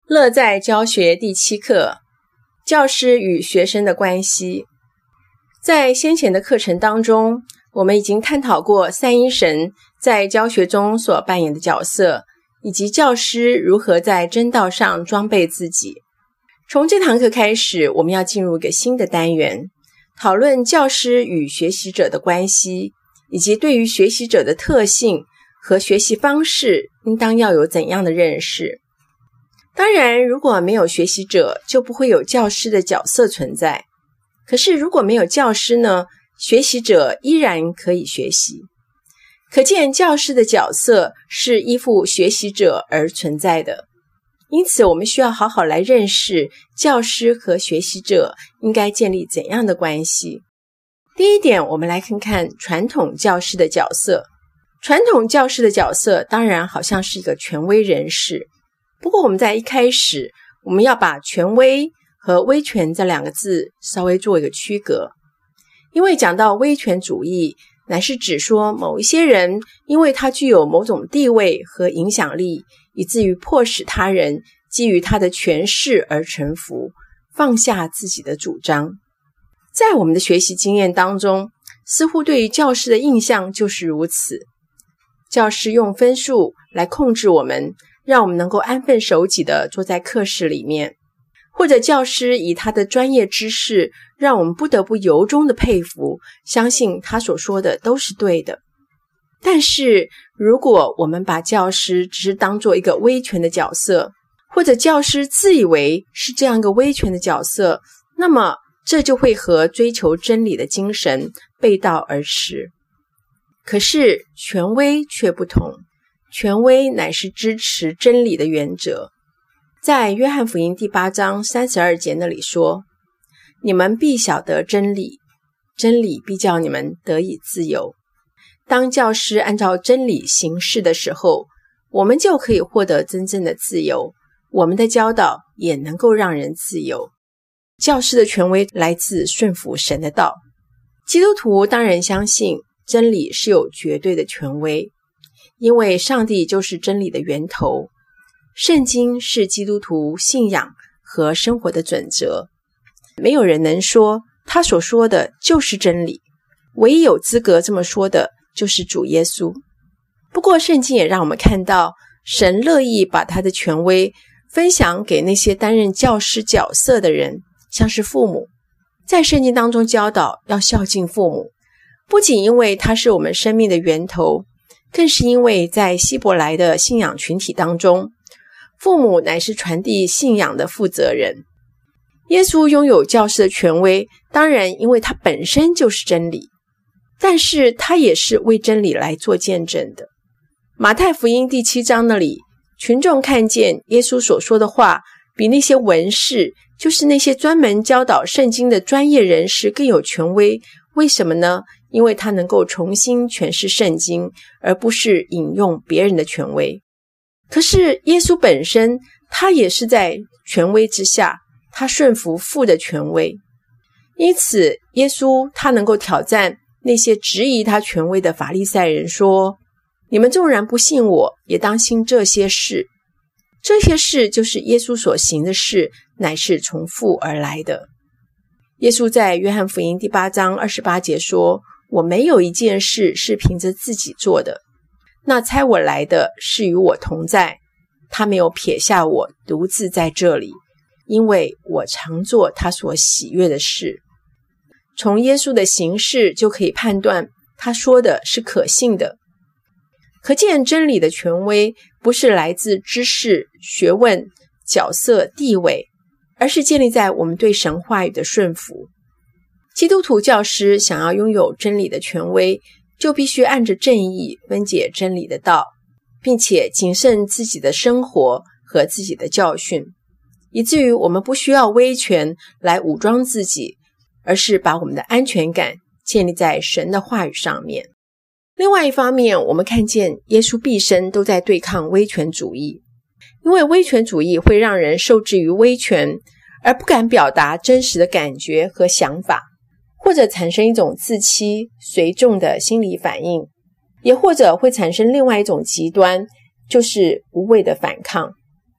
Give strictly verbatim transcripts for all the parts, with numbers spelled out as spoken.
乐在教学第七课，教师与学生的关系。在先前的课程当中，我们已经探讨过三一神在教学中所扮演的角色，以及教师如何在真道上装备自己。从这堂课开始，我们要进入一个新的单元，讨论教师与学习者的关系，以及对于学习者的特性和学习方式应当要有怎样的认识。当然，如果没有学习者，就不会有教师的角色存在。可是如果没有教师呢，学习者依然可以学习。可见教师的角色是依附学习者而存在的。因此我们需要好好来认识教师和学习者应该建立怎样的关系。第一点，我们来看看传统教师的角色。传统教师的角色当然好像是一个权威人士，不过我们在一开始，我们要把权威和威权这两个字稍微做一个区隔。因为讲到威权主义，乃是指说某一些人因为他具有某种地位和影响力，以至于迫使他人基于他的权势而臣服，放下自己的主张。在我们的学习经验当中，似乎对于教师的印象就是如此。教师用分数来控制我们，让我们能够安分守己地坐在课室里面，或者教师以他的专业知识，让我们不得不由衷的佩服，相信他所说的都是对的。但是如果我们把教师只是当作一个威权的角色，或者教师自以为是这样一个威权的角色，那么这就会和追求真理的精神背道而驰。可是权威却不同，权威乃是支持真理的原则。在约翰福音第八章三十二节那里说，你们必晓得真理，真理必叫你们得以自由。当教师按照真理行事的时候，我们就可以获得真正的自由，我们的教导也能够让人自由。教师的权威来自顺服神的道。基督徒当然相信真理是有绝对的权威，因为上帝就是真理的源头，圣经是基督徒信仰和生活的准则。没有人能说他所说的就是真理，唯一有资格这么说的就是主耶稣。不过圣经也让我们看到，神乐意把他的权威分享给那些担任教师角色的人，像是父母。在圣经当中教导要孝敬父母，不仅因为它是我们生命的源头，更是因为在希伯来的信仰群体当中，父母乃是传递信仰的负责人。耶稣拥有教师的权威，当然因为他本身就是真理，但是他也是为真理来做见证的。马太福音第七章那里，群众看见耶稣所说的话比那些文士，就是那些专门教导圣经的专业人士更有权威。为什么呢？因为他能够重新诠释圣经，而不是引用别人的权威。可是耶稣本身，他也是在权威之下，他顺服父的权威。因此耶稣他能够挑战那些质疑他权威的法利赛人说，你们纵然不信我，也当信这些事。这些事就是耶稣所行的事，乃是从父而来的。耶稣在约翰福音第八章二十八节说，我没有一件事是凭着自己做的，那差我来的是与我同在，他没有撇下我独自在这里，因为我常做他所喜悦的事。从耶稣的行事就可以判断他说的是可信的。可见真理的权威不是来自知识、学问、角色、地位，而是建立在我们对神话语的顺服。基督徒教师想要拥有真理的权威，就必须按着正义分解真理的道，并且谨慎自己的生活和自己的教训，以至于我们不需要威权来武装自己，而是把我们的安全感建立在神的话语上面。另外一方面，我们看见耶稣毕生都在对抗威权主义，因为威权主义会让人受制于威权，而不敢表达真实的感觉和想法，或者产生一种自欺随众的心理反应，也或者会产生另外一种极端，就是无谓的反抗，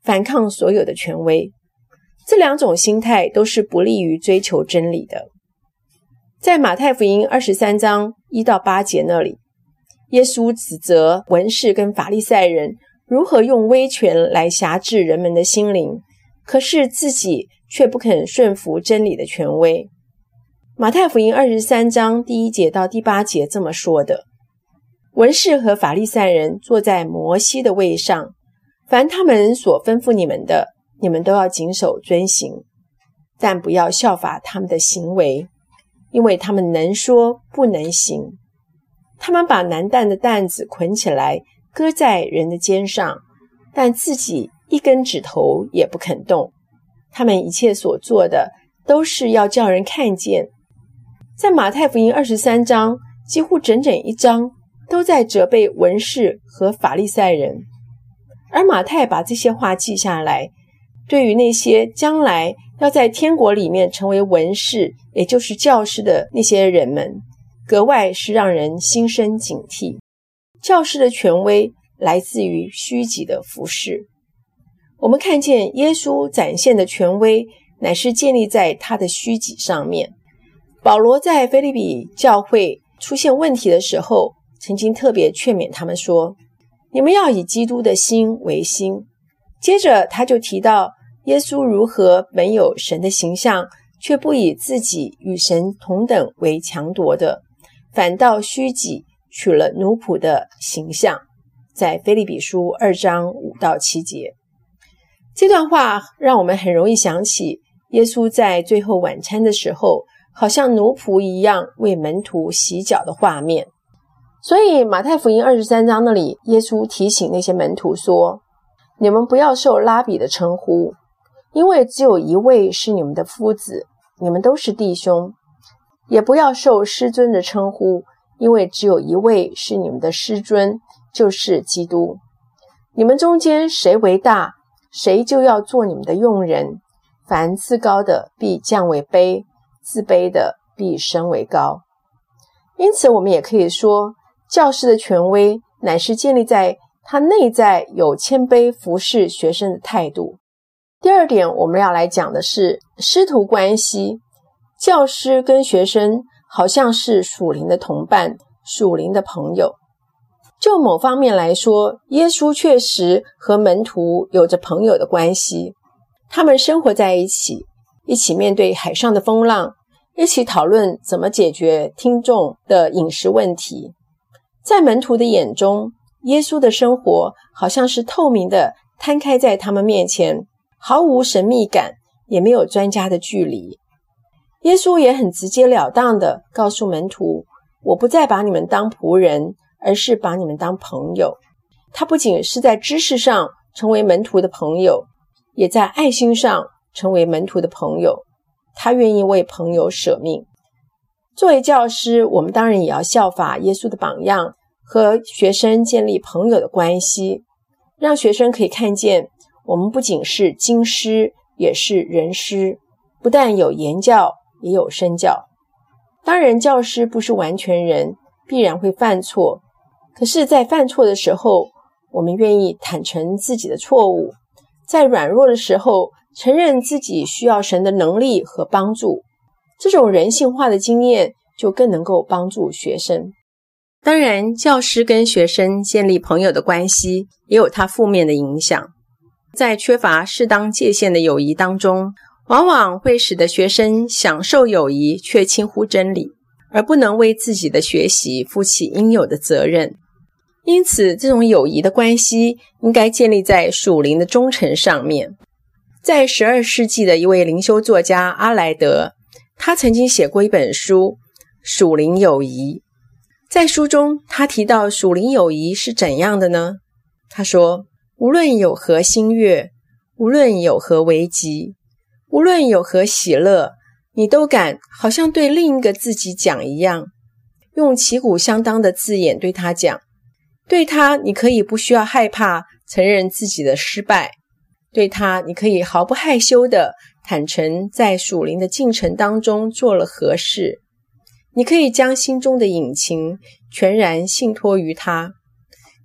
反抗所有的权威。这两种心态都是不利于追求真理的。在马太福音二十三章一到八节那里，耶稣指责文士跟法利赛人如何用威权来辖制人们的心灵，可是自己却不肯顺服真理的权威。马太福音二十三章第一节到第八节这么说的：文士和法利赛人坐在摩西的位上，凡他们所吩咐你们的，你们都要谨守遵行，但不要效法他们的行为，因为他们能说不能行。他们把难担的担子捆起来，搁在人的肩上，但自己一根指头也不肯动。他们一切所做的，都是要叫人看见。在马太福音二十三章，几乎整整一章都在责备文士和法利赛人，而马太把这些话记下来，对于那些将来要在天国里面成为文士，也就是教师的那些人们，格外是让人心生警惕。教师的权威来自于虚己的服事。我们看见耶稣展现的权威乃是建立在他的虚己上面。保罗在腓立比教会出现问题的时候，曾经特别劝勉他们说，你们要以基督的心为心。接着他就提到耶稣如何本有神的形象，却不以自己与神同等为强夺的，反倒虚己，取了奴仆的形象。在腓立比书二章五到七节，这段话让我们很容易想起耶稣在最后晚餐的时候，好像奴仆一样为门徒洗脚的画面。所以马太福音二十三章那里，耶稣提醒那些门徒说，你们不要受拉比的称呼，因为只有一位是你们的夫子，你们都是弟兄。也不要受师尊的称呼，因为只有一位是你们的师尊，就是基督。你们中间谁为大，谁就要做你们的用人。凡自高的必降为卑，自卑的必升为高。因此我们也可以说，教师的权威乃是建立在他内在有谦卑服侍学生的态度。第二点，我们要来讲的是师徒关系。教师跟学生好像是属灵的同伴，属灵的朋友。就某方面来说，耶稣确实和门徒有着朋友的关系，他们生活在一起，一起面对海上的风浪，一起讨论怎么解决听众的饮食问题。在门徒的眼中，耶稣的生活好像是透明的摊开在他们面前，毫无神秘感，也没有专家的距离。耶稣也很直截了当地告诉门徒，我不再把你们当仆人，而是把你们当朋友。他不仅是在知识上成为门徒的朋友，也在爱心上成为门徒的朋友。他愿意为朋友舍命。作为教师，我们当然也要效法耶稣的榜样，和学生建立朋友的关系，让学生可以看见我们不仅是经师，也是人师，不但有言教，也有身教。当然教师不是完全人，必然会犯错，可是在犯错的时候，我们愿意坦诚自己的错误，在软弱的时候承认自己需要神的能力和帮助。这种人性化的经验就更能够帮助学生。当然，教师跟学生建立朋友的关系也有它负面的影响。在缺乏适当界限的友谊当中，往往会使得学生享受友谊，却轻忽真理，而不能为自己的学习负起应有的责任。因此，这种友谊的关系应该建立在属灵的忠诚上面。在十二世纪的一位灵修作家阿莱德，他曾经写过一本书《属灵友谊》。在书中，他提到属灵友谊是怎样的呢？他说，无论有何心悦，无论有何危急，无论有何喜乐，你都敢好像对另一个自己讲一样，用旗鼓相当的字眼对他讲。对他，你可以不需要害怕承认自己的失败，对他，你可以毫不害羞的坦诚在属灵的进程当中做了何事。你可以将心中的隐情全然信托于他，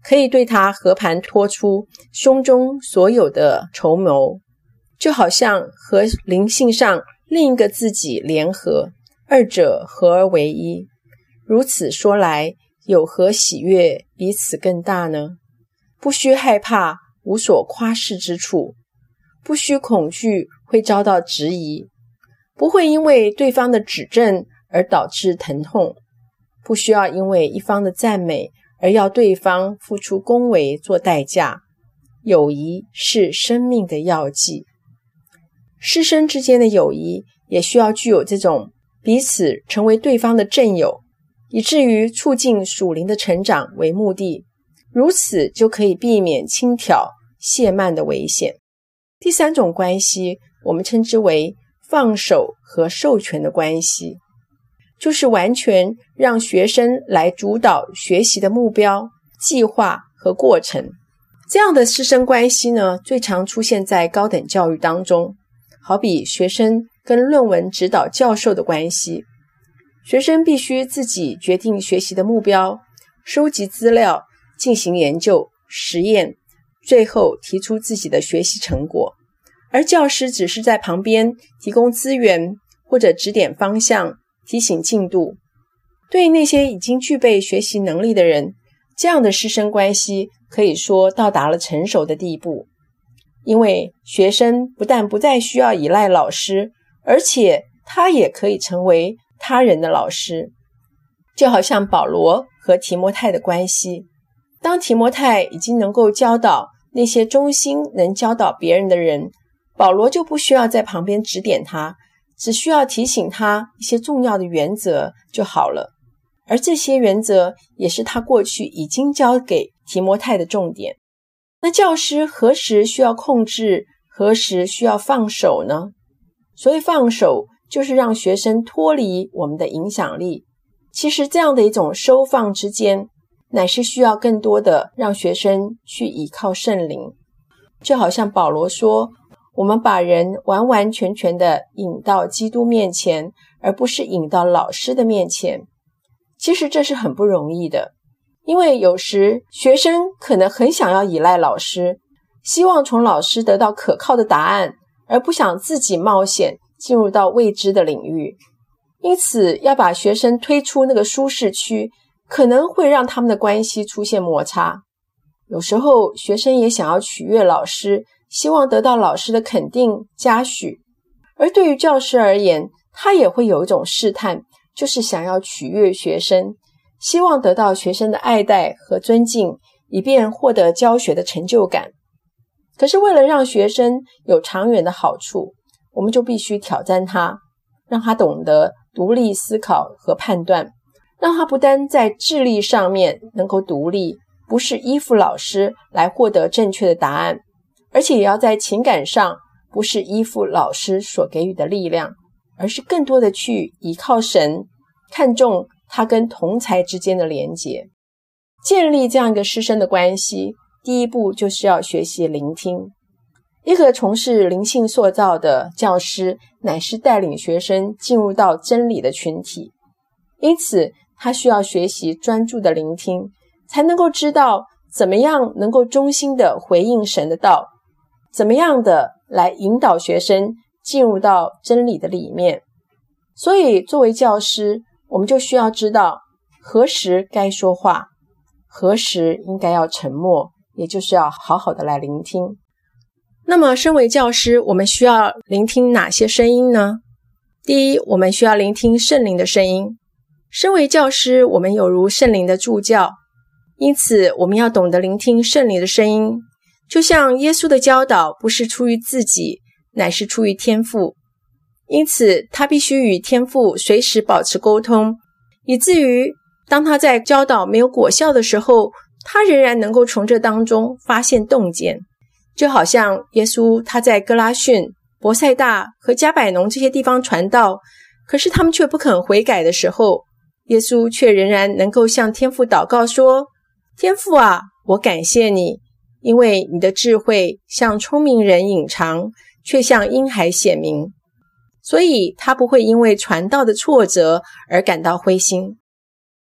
可以对他和盘托出胸中所有的筹谋，就好像和灵性上另一个自己联合，二者合而为一。如此说来，有何喜悦比此更大呢？不需害怕无所夸饰之处，不需恐惧会遭到质疑，不会因为对方的指正而导致疼痛，不需要因为一方的赞美而要对方付出恭维做代价。友谊是生命的要剂，师生之间的友谊也需要具有这种彼此成为对方的正友，以至于促进属灵的成长为目的，如此就可以避免轻佻懈慢的危险。第三种关系，我们称之为放手和授权的关系，就是完全让学生来主导学习的目标、计划和过程。这样的师生关系呢，最常出现在高等教育当中，好比学生跟论文指导教授的关系。学生必须自己决定学习的目标，收集资料，进行研究、实验，最后提出自己的学习成果。而教师只是在旁边提供资源，或者指点方向，提醒进度。对于那些已经具备学习能力的人，这样的师生关系可以说到达了成熟的地步。因为学生不但不再需要依赖老师，而且他也可以成为他人的老师。就好像保罗和提摩太的关系，当提摩太已经能够教导那些忠心能教导别人的人，保罗就不需要在旁边指点他，只需要提醒他一些重要的原则就好了。而这些原则也是他过去已经教给提摩太的重点。那教师何时需要控制，何时需要放手呢？所谓放手，就是让学生脱离我们的影响力。其实这样的一种收放之间，乃是需要更多的让学生去依靠圣灵。就好像保罗说，我们把人完完全全的引到基督面前，而不是引到老师的面前。其实这是很不容易的，因为有时学生可能很想要依赖老师，希望从老师得到可靠的答案，而不想自己冒险进入到未知的领域。因此要把学生推出那个舒适区，可能会让他们的关系出现摩擦。有时候学生也想要取悦老师，希望得到老师的肯定嘉许。而对于教师而言，他也会有一种试探，就是想要取悦学生，希望得到学生的爱戴和尊敬，以便获得教学的成就感。可是为了让学生有长远的好处，我们就必须挑战他，让他懂得独立思考和判断，让他不单在智力上面能够独立，不是依附老师来获得正确的答案，而且也要在情感上不是依附老师所给予的力量，而是更多的去依靠神，看重他跟同才之间的连结。建立这样一个师生的关系，第一步就是要学习聆听。一个从事灵性塑造的教师，乃是带领学生进入到真理的群体，因此他需要学习专注的聆听，才能够知道怎么样能够衷心的回应神的道，怎么样的来引导学生进入到真理的里面。所以作为教师，我们就需要知道何时该说话，何时应该要沉默，也就是要好好的来聆听。那么身为教师，我们需要聆听哪些声音呢？第一，我们需要聆听圣灵的声音。身为教师，我们有如圣灵的助教，因此我们要懂得聆听圣灵的声音。就像耶稣的教导不是出于自己，乃是出于天父，因此他必须与天父随时保持沟通，以至于当他在教导没有果效的时候，他仍然能够从这当中发现洞见。就好像耶稣他在哥拉汛、伯赛大和加百农这些地方传道，可是他们却不肯悔改的时候，耶稣却仍然能够向天父祷告说，天父啊，我感谢你，因为你的智慧向聪明人隐藏，却向婴孩显明。所以他不会因为传道的挫折而感到灰心。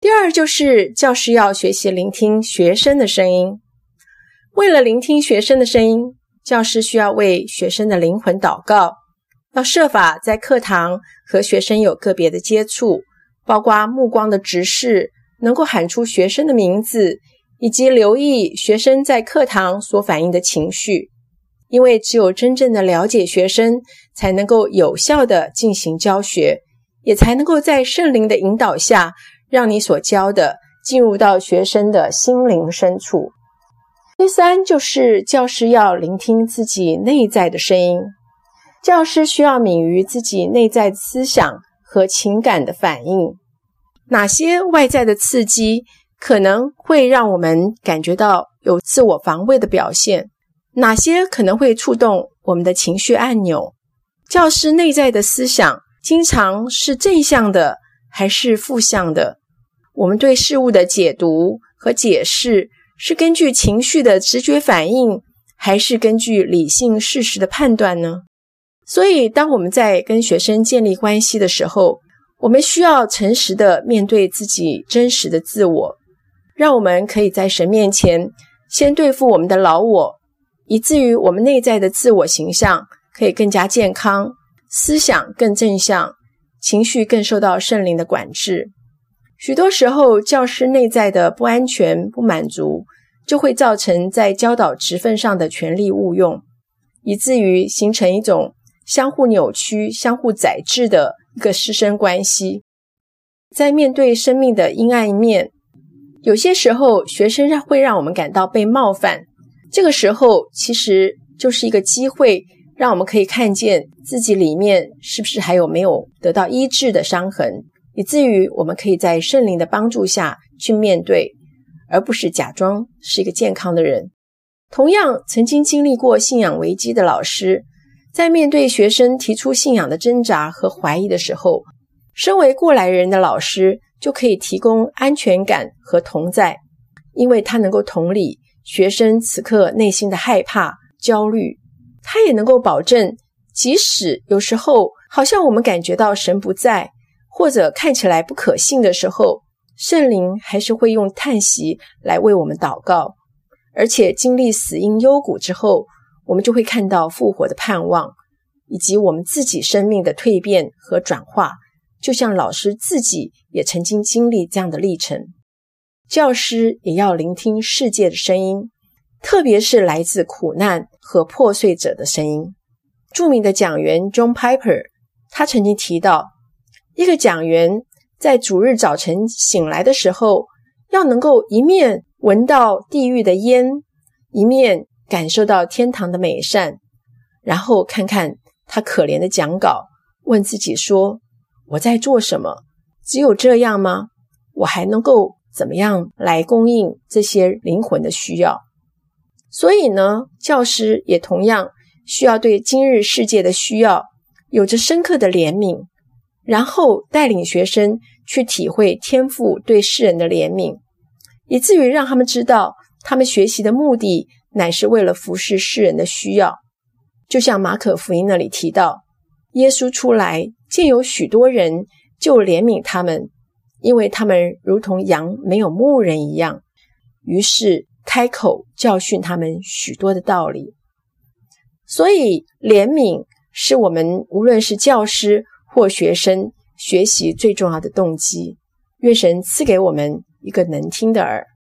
第二就是教师要学习聆听学生的声音。为了聆听学生的声音，教师需要为学生的灵魂祷告，要设法在课堂和学生有个别的接触，包括目光的直视，能够喊出学生的名字，以及留意学生在课堂所反映的情绪。因为只有真正的了解学生，才能够有效地进行教学，也才能够在圣灵的引导下，让你所教的进入到学生的心灵深处。第三就是教师要聆听自己内在的声音。教师需要敏于自己内在的思想和情感的反应。哪些外在的刺激可能会让我们感觉到有自我防卫的表现？哪些可能会触动我们的情绪按钮？教师内在的思想经常是正向的还是负向的？我们对事物的解读和解释是根据情绪的直觉反应，还是根据理性事实的判断呢？所以当我们在跟学生建立关系的时候，我们需要诚实的面对自己真实的自我，让我们可以在神面前先对付我们的老我，以至于我们内在的自我形象可以更加健康，思想更正向，情绪更受到圣灵的管制。许多时候，教师内在的不安全、不满足，就会造成在教导职分上的权力误用，以至于形成一种相互扭曲、相互宰制的一个师生关系。在面对生命的阴暗一面，有些时候学生会让我们感到被冒犯，这个时候其实就是一个机会，让我们可以看见自己里面是不是还有没有得到医治的伤痕，以至于我们可以在圣灵的帮助下去面对，而不是假装是一个健康的人。同样，曾经经历过信仰危机的老师，在面对学生提出信仰的挣扎和怀疑的时候，身为过来人的老师就可以提供安全感和同在，因为他能够同理学生此刻内心的害怕、焦虑。他也能够保证，即使有时候好像我们感觉到神不在，或者看起来不可信的时候，圣灵还是会用叹息来为我们祷告。而且经历死荫幽谷之后，我们就会看到复活的盼望，以及我们自己生命的蜕变和转化，就像老师自己也曾经经历这样的历程。教师也要聆听世界的声音，特别是来自苦难和破碎者的声音。著名的讲员 John Piper 他曾经提到，一个讲员在主日早晨醒来的时候，要能够一面闻到地狱的烟，一面感受到天堂的美善，然后看看他可怜的讲稿，问自己说，我在做什么？只有这样吗？我还能够怎么样来供应这些灵魂的需要？所以呢，教师也同样需要对今日世界的需要有着深刻的怜悯，然后带领学生去体会天父对世人的怜悯，以至于让他们知道他们学习的目的乃是为了服侍世人的需要。就像马可福音那里提到，耶稣出来见有许多人，就怜悯他们，因为他们如同羊没有牧人一样，于是开口教训他们许多的道理。所以怜悯是我们无论是教师或学生学习最重要的动机。愿神赐给我们一个能听的耳。